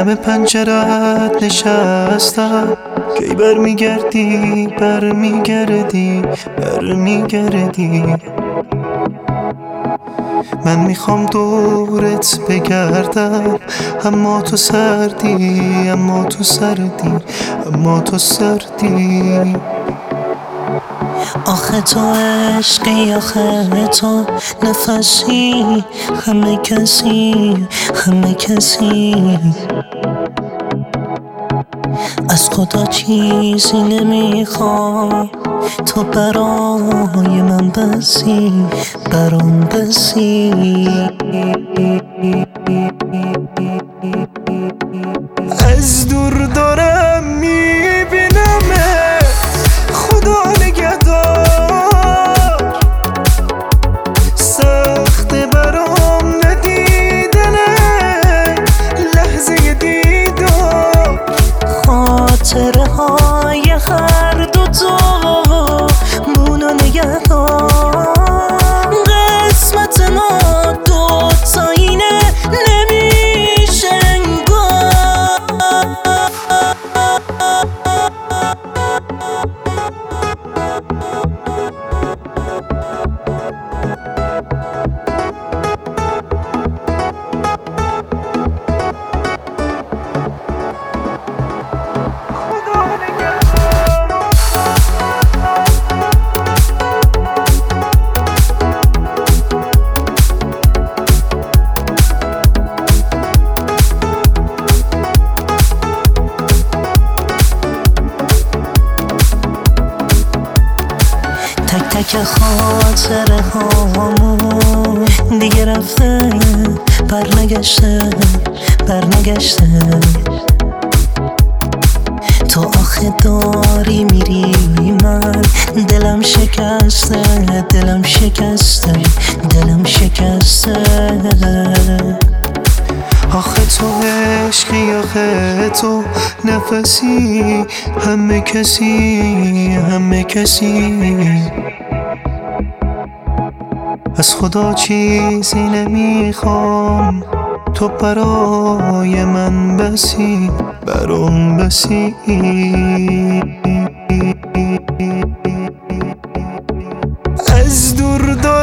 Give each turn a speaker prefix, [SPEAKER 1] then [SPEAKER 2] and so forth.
[SPEAKER 1] لب پنجرت نشستم، کی برمیگردی برمیگردی برمیگردی. من میخوام دورت بگردم، اما تو سردی اما تو سردی اما تو سردی.
[SPEAKER 2] آخه تو عشقی، آخه تو نفسی، همه کسی همه کسی. از خدا چیزی نمیخوام، تو برای من بسی برام بسی.
[SPEAKER 1] از دور دارم میبینمت، خدا نگهدار. سخته برام ندیدنه لحظه دیدار.
[SPEAKER 2] خاطره های هر دوتا مونو نگهدار. قسمت ما دوتا اینه نمیشه انگار. تک تک خاطره هامون دیگه رفته برنگشته برنگشته. تو آخه داری میری، من دلم شکسته دلم شکسته دلم شکسته.
[SPEAKER 1] آخه تو عشقی، آخه تو نفسی، همه کسی همه کسی. از خدا چیزی نمیخوام، تو برای من بسی برام بسی. از دور